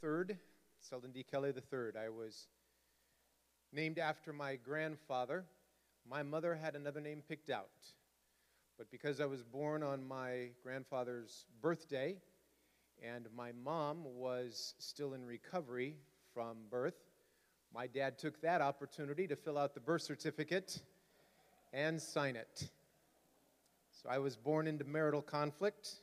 III, Selden D. Kelly III. I was named after my grandfather. My mother had another name picked out. But because I was born on my grandfather's birthday, and my mom was still in recovery from birth, my dad took that opportunity to fill out the birth certificate and sign it. So I was born into marital conflict,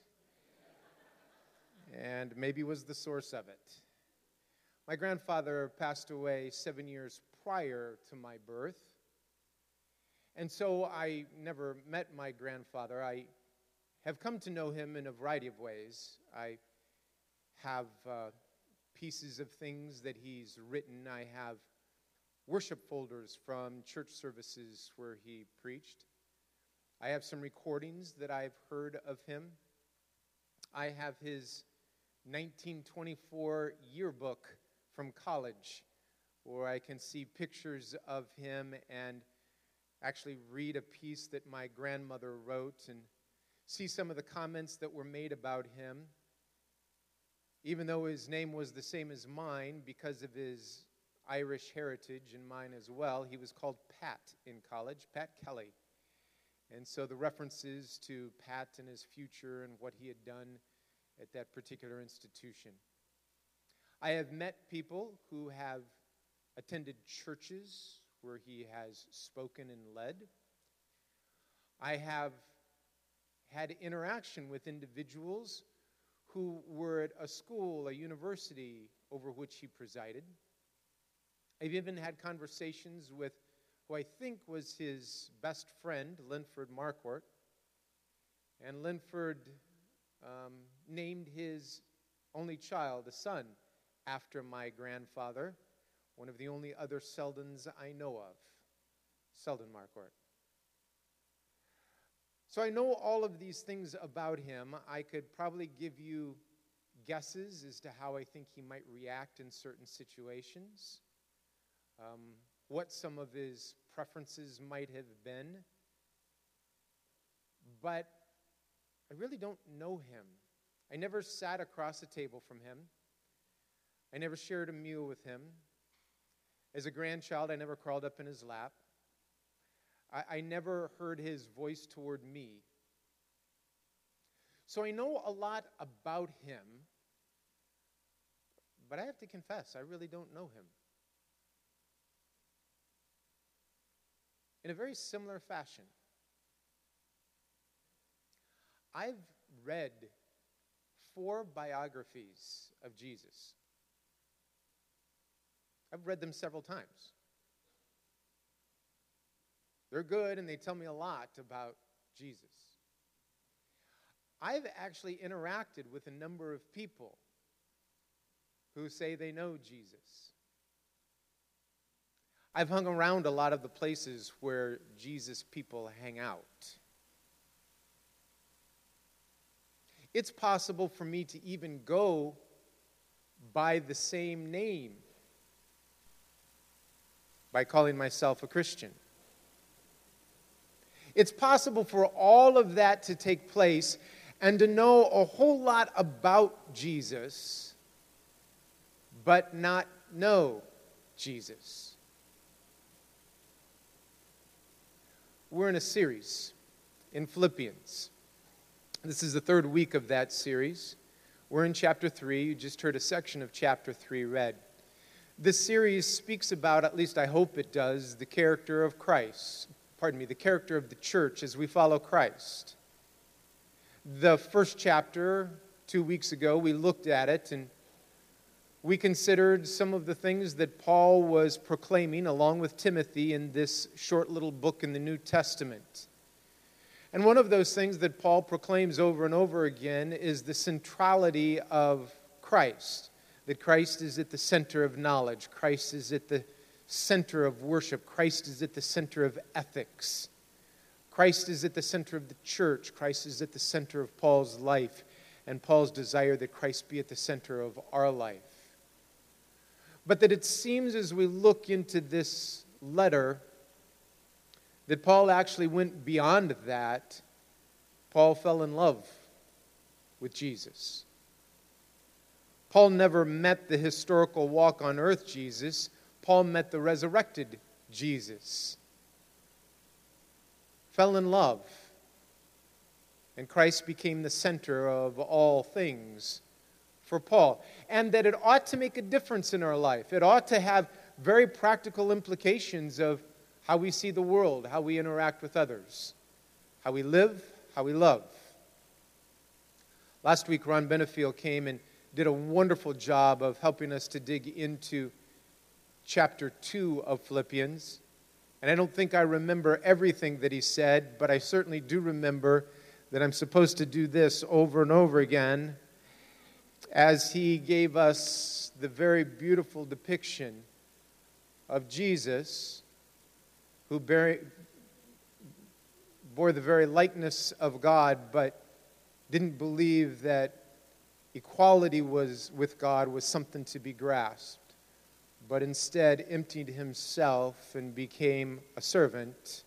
and maybe was the source of it. My grandfather passed away 7 years prior to my birth, and so I never met my grandfather. I have come to know him in a variety of ways. I have pieces of things that he's written. I have worship folders from church services where he preached. I have some recordings that I've heard of him. I have his 1924 yearbook from college, where I can see pictures of him and actually read a piece that my grandmother wrote and see some of the comments that were made about him. Even though his name was the same as mine, because of his Irish heritage and mine as well, he was called Pat in college, Pat Kelly. And so the references to Pat and his future and what he had done at that particular institution. I have met people who have attended churches where he has spoken and led. I have had interaction with individuals who were at a school, a university over which he presided. I've even had conversations with who I think was his best friend, Linford Marquardt. And Linford named his only child, a son, after my grandfather, one of the only other Seldens I know of, Selden Marquardt. So I know all of these things about him. I could probably give you guesses as to how I think he might react in certain situations, what some of his preferences might have been. But I really don't know him. I never sat across a table from him. I never shared a meal with him. As a grandchild, I never crawled up in his lap. I never heard his voice toward me. So I know a lot about him, but I have to confess, I really don't know him. In a very similar fashion, I've read 4 biographies of Jesus. I've read them several times. They're good, and they tell me a lot about Jesus. I've actually interacted with a number of people who say they know Jesus. I've hung around a lot of the places where Jesus people hang out. It's possible for me to even go by the same name by calling myself a Christian. It's possible for all of that to take place and to know a whole lot about Jesus, but not know Jesus. We're in a series in Philippians. This is the 3rd week of that series. We're in chapter 3. You just heard a section of chapter 3 read. This series speaks about, at least I hope it does, the character of Christ. The character of the church as we follow Christ. The first chapter, 2 weeks ago, we looked at it and we considered some of the things that Paul was proclaiming along with Timothy in this short little book in the New Testament. And one of those things that Paul proclaims over and over again is the centrality of Christ. That Christ is at the center of knowledge. Christ is at the center of worship. Christ is at the center of ethics. Christ is at the center of the church. Christ is at the center of Paul's life. And Paul's desire that Christ be at the center of our life. But that it seems as we look into this letter that Paul actually went beyond that. Paul fell in love with Jesus. Paul never met the historical walk on earth Jesus. Paul met the resurrected Jesus. Fell in love. And Christ became the center of all things for Paul. And that it ought to make a difference in our life. It ought to have very practical implications of how we see the world, how we interact with others, how we live, how we love. Last week, Ron Benefiel came and did a wonderful job of helping us to dig into chapter 2 of Philippians. And I don't think I remember everything that he said, but I certainly do remember that I'm supposed to do this over and over again as he gave us the very beautiful depiction of Jesus, who bore the very likeness of God, but didn't believe that equality with God was something to be grasped, but instead emptied himself and became a servant.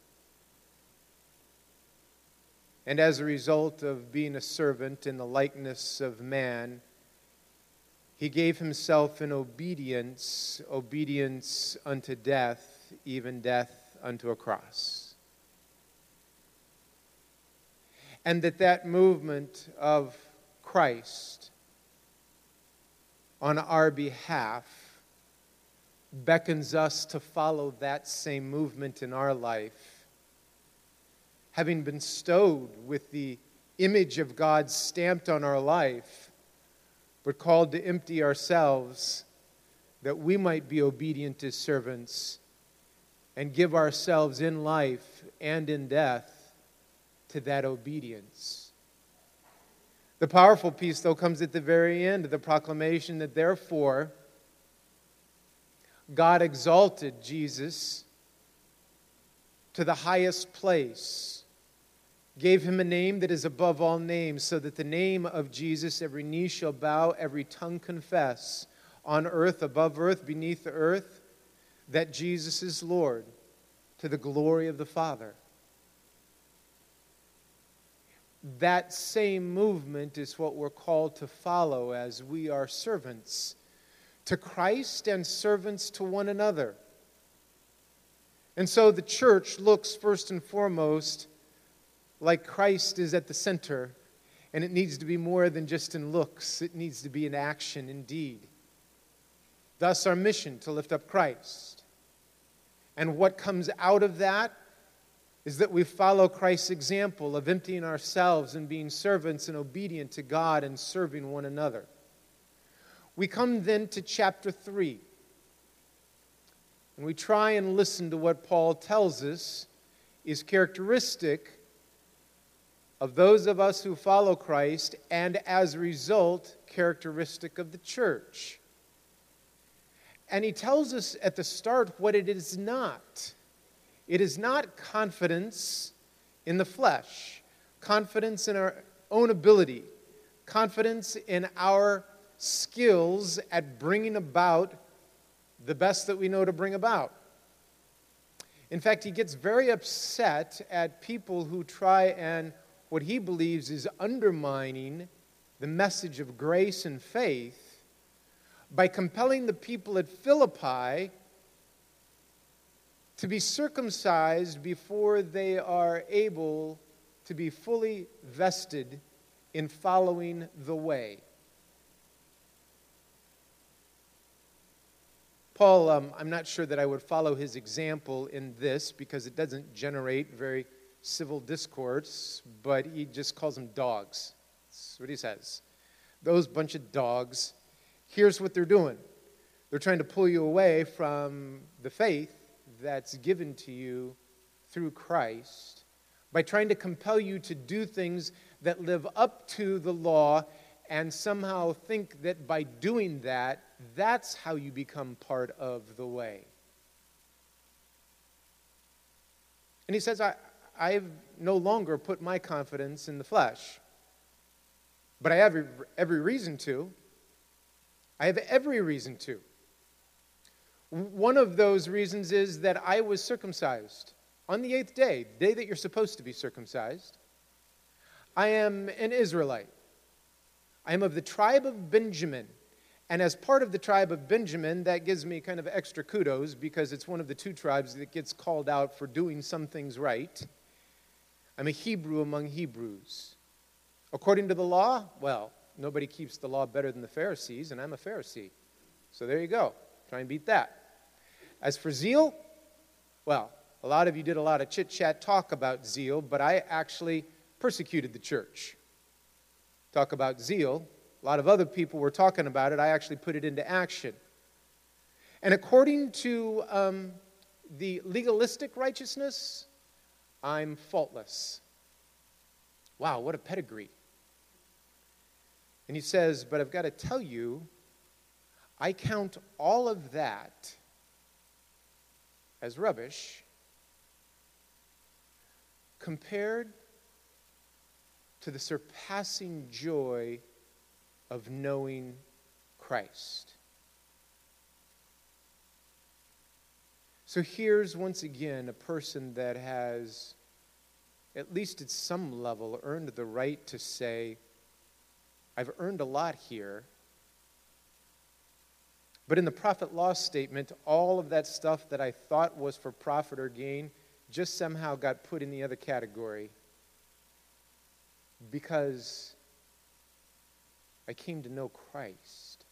And as a result of being a servant in the likeness of man, he gave himself in obedience unto death, even death unto a cross. And that movement of Christ on our behalf beckons us to follow that same movement in our life. Having been bestowed with the image of God stamped on our life, but called to empty ourselves that we might be obedient as servants and give ourselves in life and in death to that obedience. The powerful piece, though, comes at the very end of the proclamation that therefore God exalted Jesus to the highest place, gave him a name that is above all names, so that the name of Jesus every knee shall bow, every tongue confess, on earth, above earth, beneath the earth, that Jesus is Lord, to the glory of the Father. That same movement is what we're called to follow as we are servants to Christ and servants to one another. And so the church looks first and foremost like Christ is at the center, and it needs to be more than just in looks. It needs to be in action indeed. Thus our mission to lift up Christ. And what comes out of that is that we follow Christ's example of emptying ourselves and being servants and obedient to God and serving one another. We come then to chapter 3. And we try and listen to what Paul tells us is characteristic of those of us who follow Christ, and as a result, characteristic of the church. And he tells us at the start what it is not. It is not confidence in the flesh, confidence in our own ability, confidence in our skills at bringing about the best that we know to bring about. In fact, he gets very upset at people who try and what he believes is undermining the message of grace and faith by compelling the people at Philippi to be circumcised before they are able to be fully vested in following the way. Paul, I'm not sure that I would follow his example in this because it doesn't generate very civil discourse, but he just calls them dogs. That's what he says. Those bunch of dogs, here's what they're doing. They're trying to pull you away from the faith that's given to you through Christ by trying to compel you to do things that live up to the law and somehow think that by doing that, that's how you become part of the way. And he says, I've no longer put my confidence in the flesh, but I have every reason to. I have every reason to. One of those reasons is that I was circumcised on the 8th day, the day that you're supposed to be circumcised. I am an Israelite. I am of the tribe of Benjamin, And as part of the tribe of Benjamin, that gives me kind of extra kudos because it's one of the two tribes that gets called out for doing some things right. I'm a Hebrew among Hebrews. According to the law, well, nobody keeps the law better than the Pharisees, and I'm a Pharisee. So there you go. Try and beat that. As for zeal, well, a lot of you did a lot of chit-chat talk about zeal, but I actually persecuted the church. Talk about zeal. A lot of other people were talking about it. I actually put it into action. And according to the legalistic righteousness, I'm faultless. Wow, what a pedigree. And he says, but I've got to tell you, I count all of that as rubbish compared to the surpassing joy of knowing Christ. So here's once again a person that has, at least at some level, earned the right to say, I've earned a lot here. But in the profit loss statement, all of that stuff that I thought was for profit or gain just somehow got put in the other category because I came to know Christ.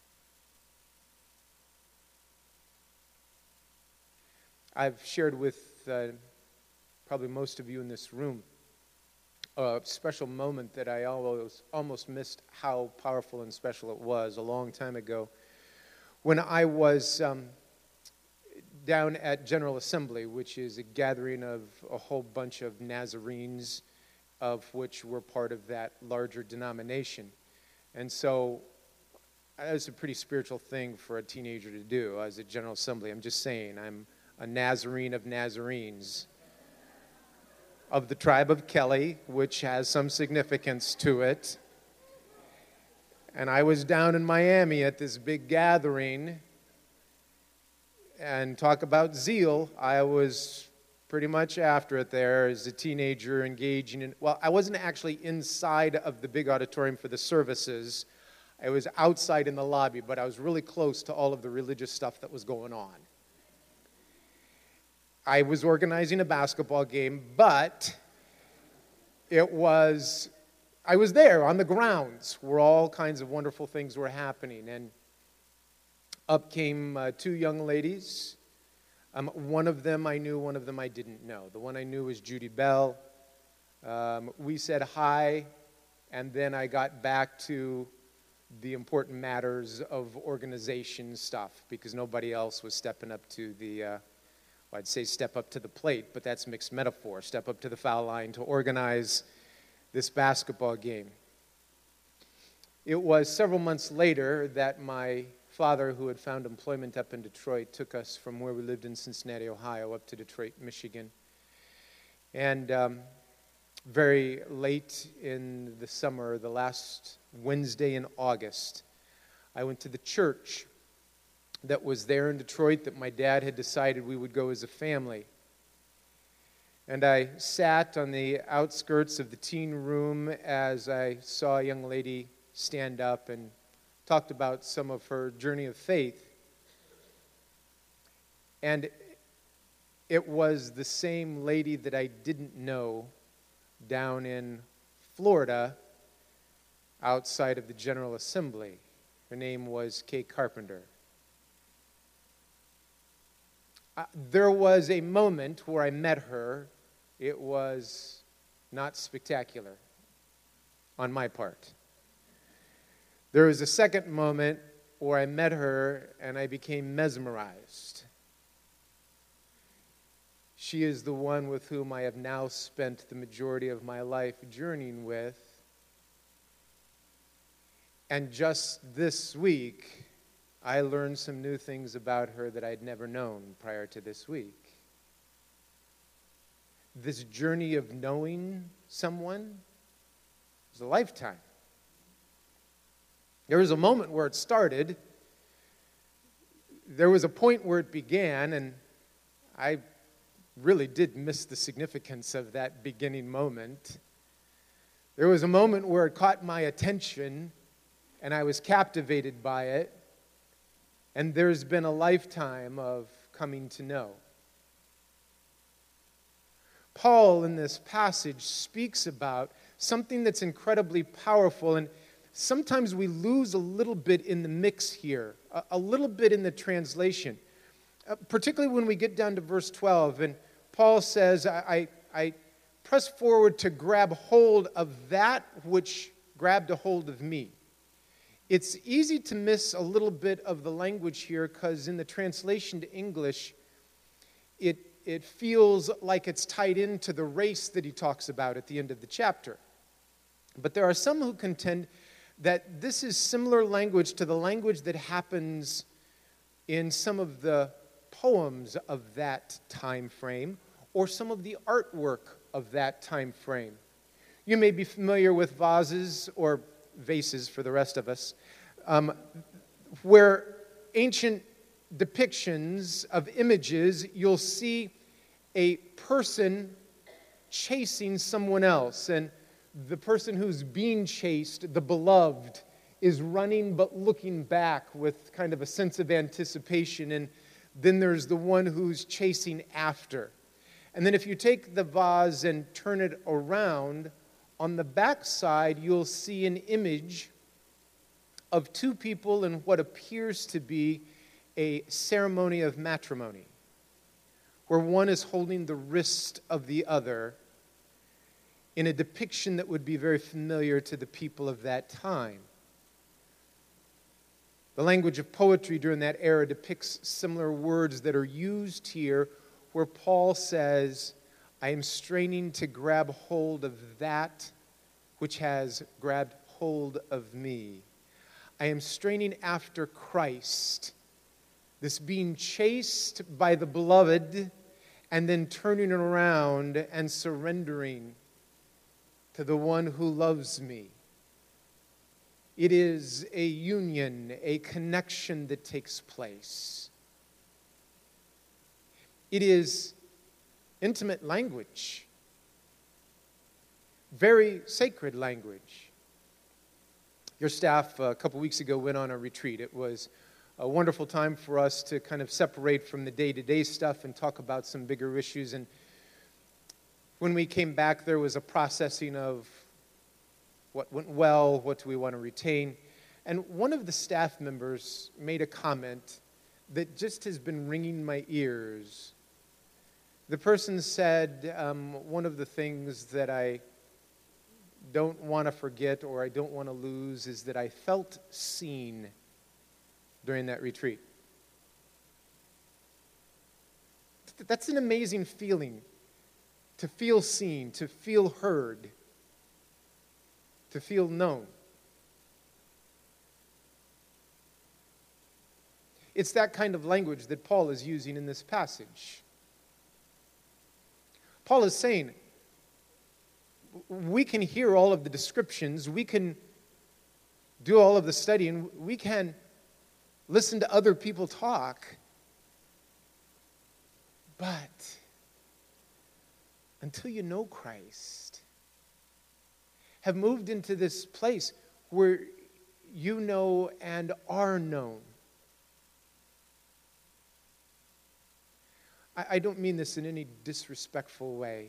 I've shared with probably most of you in this room a special moment that I almost missed how powerful and special it was a long time ago when I was down at General Assembly, which is a gathering of a whole bunch of Nazarenes, of which were part of that larger denomination. And so it was a pretty spiritual thing for a teenager to do. I was at General Assembly. I'm just saying, I'm a Nazarene of Nazarenes, of the tribe of Kelly, which has some significance to it. And I was down in Miami at this big gathering, and talk about zeal, I was pretty much after it there as a teenager engaging in, well, I wasn't actually inside of the big auditorium for the services. I was outside in the lobby, but I was really close to all of the religious stuff that was going on. I was organizing a basketball game, but I was there on the grounds where all kinds of wonderful things were happening. And up came two young ladies. One of them I knew, one of them I didn't know. The one I knew was Judy Bell. We said hi, and then I got back to the important matters of organization stuff because nobody else was stepping up to the, I'd say step up to the plate, but that's mixed metaphor, step up to the foul line to organize this basketball game. It was several months later that my father, who had found employment up in Detroit, took us from where we lived in Cincinnati, Ohio, up to Detroit, Michigan. And very late in the summer, the last Wednesday in August, I went to the church that was there in Detroit that my dad had decided we would go as a family. And I sat on the outskirts of the teen room as I saw a young lady stand up and talked about some of her journey of faith. And it was the same lady that I didn't know down in Florida outside of the General Assembly. Her name was Kay Carpenter. There was a moment where I met her. It was not spectacular on my part. There was a second moment where I met her and I became mesmerized. She is the one with whom I have now spent the majority of my life journeying with. And just this week, I learned some new things about her that I'd never known prior to this week. This journey of knowing someone is a lifetime. There was a moment where it started. There was a point where it began, and I really did miss the significance of that beginning moment. There was a moment where it caught my attention, and I was captivated by it. and there's been a lifetime of coming to know. Paul, in this passage, speaks about something that's incredibly powerful, and sometimes we lose a little bit in the mix here, a little bit in the translation, particularly when we get down to verse 12, and Paul says, I press forward to grab hold of that which grabbed a hold of me. It's easy to miss a little bit of the language here because in the translation to English, it feels like it's tied into the race that he talks about at the end of the chapter. But there are some who contend that this is similar language to the language that happens in some of the poems of that time frame or some of the artwork of that time frame. You may be familiar with vases or vases for the rest of us, where ancient depictions of images, you'll see a person chasing someone else, and the person who's being chased, the beloved, is running but looking back with kind of a sense of anticipation, and then there's the one who's chasing after. And then if you take the vase and turn it around, on the back side you'll see an image of two people in what appears to be a ceremony of matrimony, where one is holding the wrist of the other in a depiction that would be very familiar to the people of that time. The language of poetry during that era depicts similar words that are used here, where Paul says, I am straining to grab hold of that which has grabbed hold of me. I am straining after Christ, this being chased by the beloved and then turning around and surrendering to the one who loves me. It is a union, a connection that takes place. It is intimate language, very sacred language. Your staff a couple weeks ago went on a retreat. It was a wonderful time for us to kind of separate from the day-to-day stuff and talk about some bigger issues. And when we came back, there was a processing of what went well, what do we want to retain. And one of the staff members made a comment that just has been ringing my ears. The person said, one of the things that I don't want to forget or I don't want to lose is that I felt seen during that retreat. That's an amazing feeling, to feel seen, to feel heard, to feel known. It's that kind of language that Paul is using in this passage. Paul is saying, we can hear all of the descriptions, we can do all of the studying, we can listen to other people talk, but until you know Christ, have moved into this place where you know and are known. I don't mean this in any disrespectful way.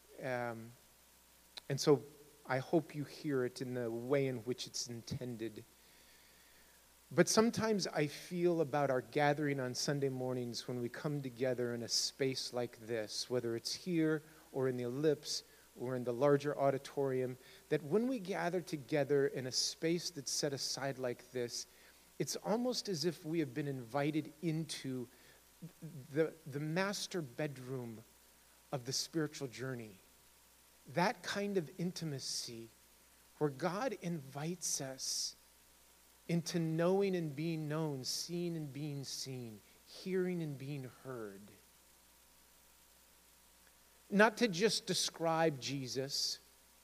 And so I hope you hear it in the way in which it's intended. But sometimes I feel about our gathering on Sunday mornings when we come together in a space like this, whether it's here or in the Ellipse or in the larger auditorium, that when we gather together in a space that's set aside like this, it's almost as if we have been invited into the master bedroom of the spiritual journey. That kind of intimacy where God invites us into knowing and being known, seeing and being seen, hearing and being heard. Not to just describe Jesus,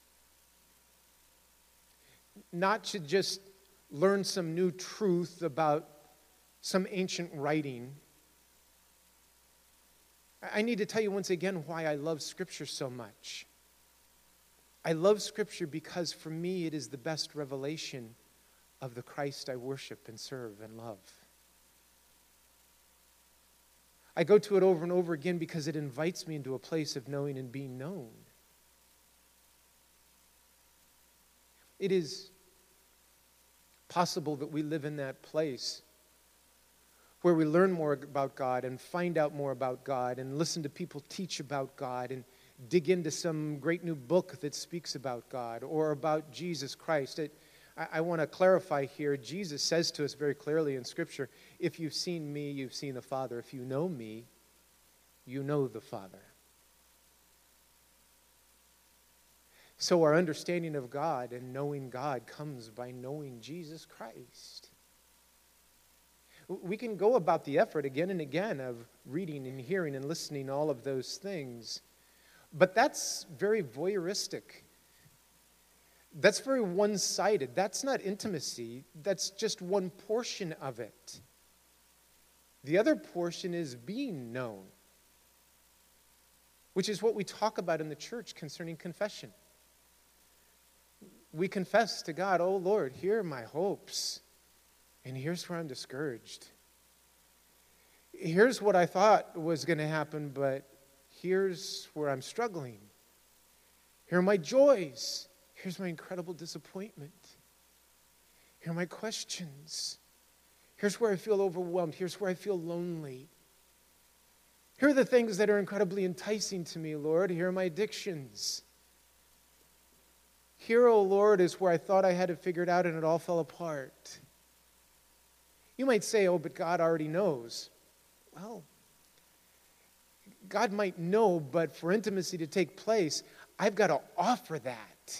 not to just learn some new truth about some ancient writing. I need to tell you once again why I love Scripture so much. I love Scripture because for me it is the best revelation of the Christ I worship and serve and love. I go to it over and over again because it invites me into a place of knowing and being known. It is possible that we live in that place where we learn more about God and find out more about God and listen to people teach about God and dig into some great new book that speaks about God or about Jesus Christ. I want to clarify here, Jesus says to us very clearly in Scripture, if you've seen me, you've seen the Father. If you know me, you know the Father. So our understanding of God and knowing God comes by knowing Jesus Christ. We can go about the effort again and again of reading and hearing and listening, all of those things. But that's very voyeuristic. That's very one-sided. That's not intimacy. That's just one portion of it. The other portion is being known, which is what we talk about in the church concerning confession. We confess to God, oh Lord, here are my hopes, and here's where I'm discouraged. Here's what I thought was going to happen, but here's where I'm struggling. Here are my joys. Here's my incredible disappointment. Here are my questions. Here's where I feel overwhelmed. Here's where I feel lonely. Here are the things that are incredibly enticing to me, Lord. Here are my addictions. Here, O Lord, is where I thought I had it figured out and it all fell apart. You might say, oh, but God already knows. Well, God might know, but for intimacy to take place, I've got to offer that.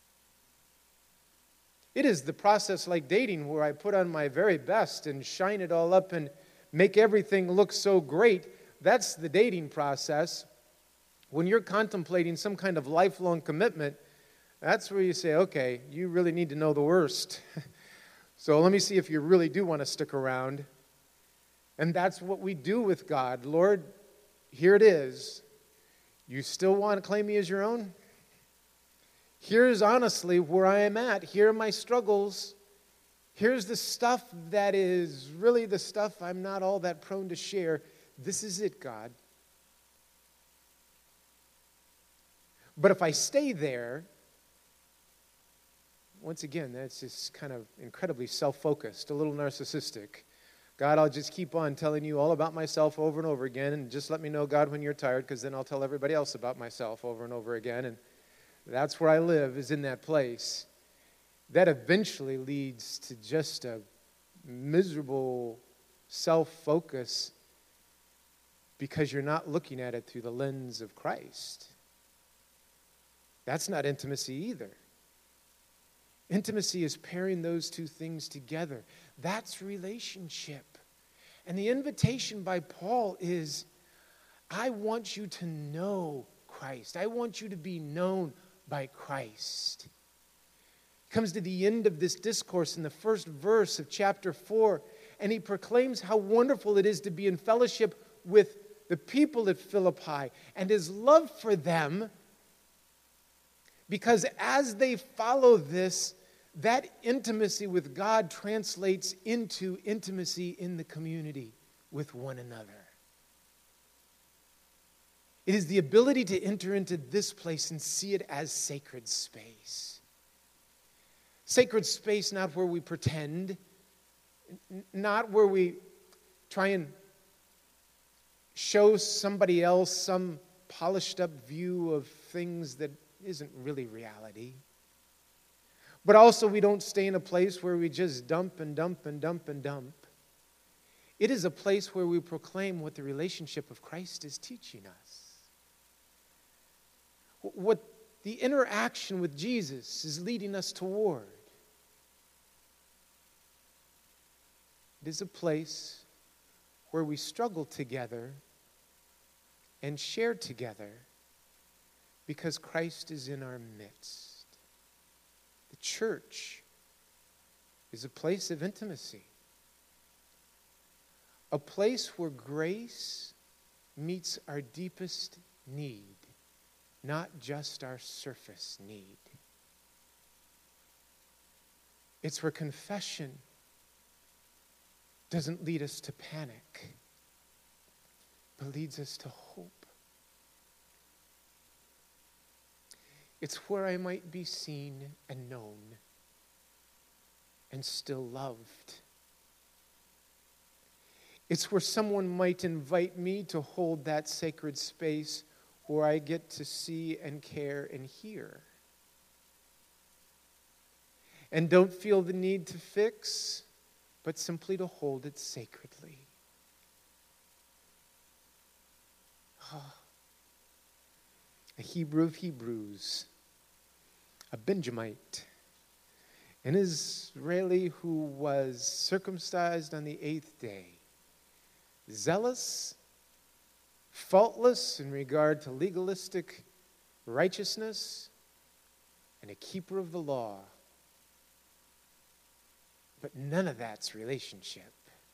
It is the process like dating where I put on my very best and shine it all up and make everything look so great. That's the dating process. When you're contemplating some kind of lifelong commitment, that's where you say, okay, you really need to know the worst. So let me see if you really do want to stick around. And that's what we do with God. Lord, here it is. You still want to claim me as your own? Here's honestly where I am at. Here are my struggles. Here's the stuff that is really the stuff I'm not all that prone to share. This is it, God. But if I stay there, once again, that's just kind of incredibly self-focused, a little narcissistic. God, I'll just keep on telling you all about myself over and over again, and just let me know, God, when you're tired, because then I'll tell everybody else about myself over and over again. And that's where I live, is in that place. That eventually leads to just a miserable self-focus because you're not looking at it through the lens of Christ. That's not intimacy either. Intimacy is pairing those two things together. That's relationship. And the invitation by Paul is, I want you to know Christ. I want you to be known by Christ. He comes to the end of this discourse in the first verse of chapter 4, and he proclaims how wonderful it is to be in fellowship with the people at Philippi and his love for them, because as they follow this, that intimacy with God translates into intimacy in the community with one another. It is the ability to enter into this place and see it as sacred space. Sacred space, not where we pretend, not where we try and show somebody else some polished up view of things that isn't really reality. But also we don't stay in a place where we just dump and dump and dump and dump. It is a place where we proclaim what the relationship of Christ is teaching us. What the interaction with Jesus is leading us toward. It is a place where we struggle together and share together because Christ is in our midst. The church is a place of intimacy, a place where grace meets our deepest need, not just our surface need. It's where confession doesn't lead us to panic. but leads us to hope. It's where I might be seen and known and still loved. It's where someone might invite me to hold that sacred space where I get to see and care and hear. And don't feel the need to fix, but simply to hold it sacredly. A Hebrew of Hebrews, a Benjamite, an Israeli who was circumcised on the 8th day, zealous, faultless in regard to legalistic righteousness, and a keeper of the law. But none of that's relationship.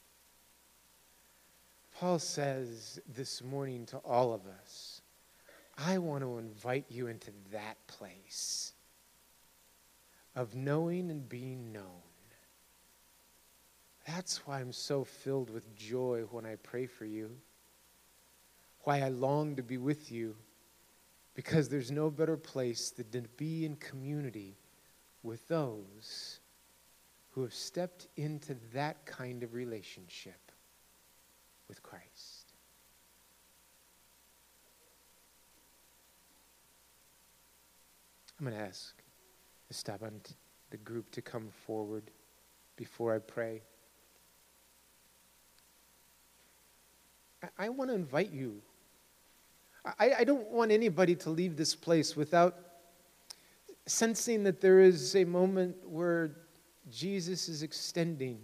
Paul says this morning to all of us, I want to invite you into that place of knowing and being known. That's why I'm so filled with joy when I pray for you, why I long to be with you, because there's no better place than to be in community with those who have stepped into that kind of relationship with Christ. I'm going to ask Esteban, the group, to come forward before I pray. I want to invite you. I don't want anybody to leave this place without sensing that there is a moment where Jesus is extending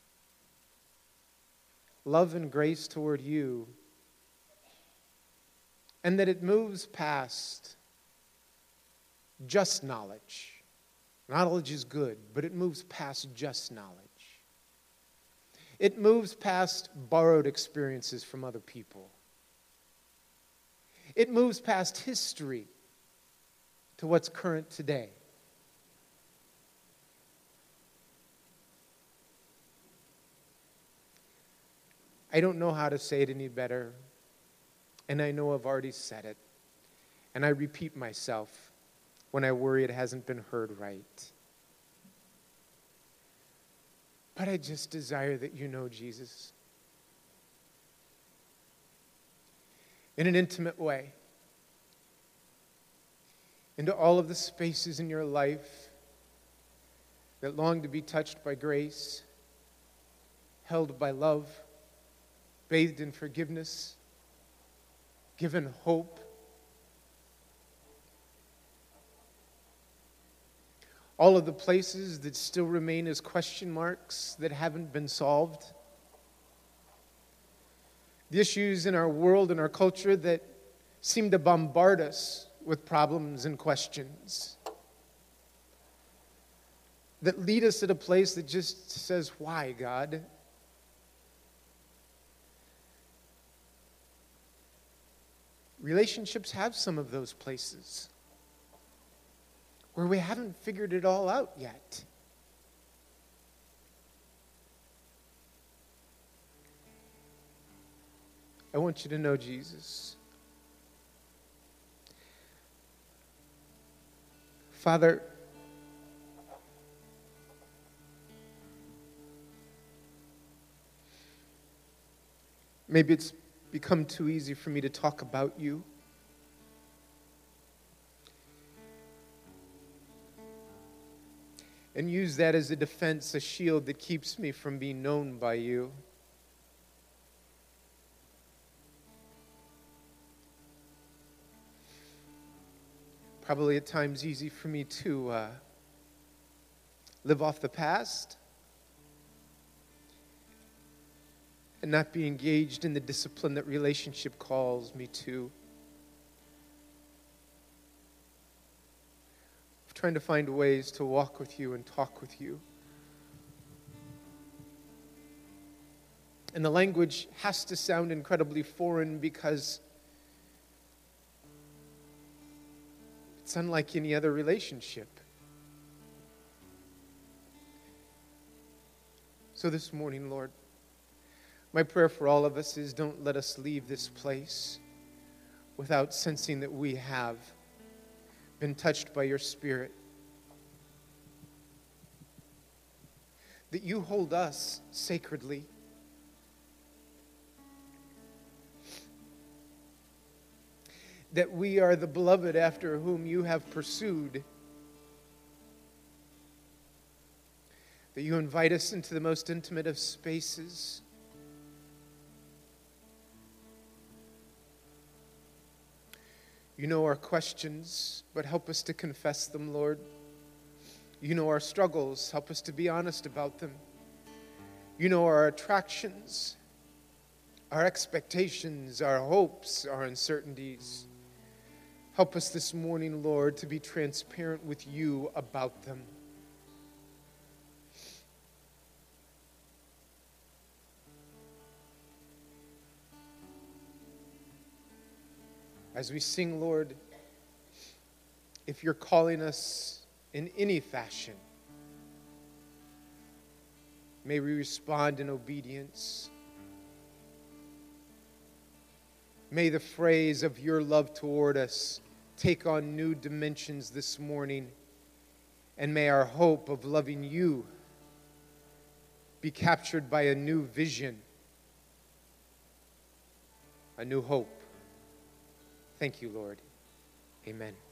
love and grace toward you, and that it moves past just knowledge. Knowledge is good, but it moves past just knowledge. It moves past borrowed experiences from other people. It moves past history to what's current today. I don't know how to say it any better, and I know I've already said it, and I repeat myself when I worry it hasn't been heard right. But I just desire that you know Jesus in an intimate way, into all of the spaces in your life that long to be touched by grace, held by love, bathed in forgiveness, given hope. All of the places that still remain as question marks that haven't been solved. The issues in our world and our culture that seem to bombard us with problems and questions. That lead us at a place that just says, why, God? Relationships have some of those places where we haven't figured it all out yet. I want you to know Jesus. Father, maybe it's become too easy for me to talk about you. And use that as a defense, a shield that keeps me from being known by you. Probably at times easy for me to live off the past and not be engaged in the discipline that relationship calls me to. Trying to find ways to walk with you and talk with you. And the language has to sound incredibly foreign because it's unlike any other relationship. So this morning, Lord, My prayer for all of us is don't let us leave this place without sensing that we have been touched by your Spirit. That you hold us sacredly. That we are the beloved after whom you have pursued. That you invite us into the most intimate of spaces. You know our questions, but help us to confess them, Lord. You know our struggles. Help us to be honest about them. You know our attractions, our expectations, our hopes, our uncertainties. Help us this morning, Lord, to be transparent with you about them. As we sing, Lord, if you're calling us in any fashion, may we respond in obedience. May the phrase of your love toward us take on new dimensions this morning, and may our hope of loving you be captured by a new vision, a new hope. Thank you, Lord. Amen.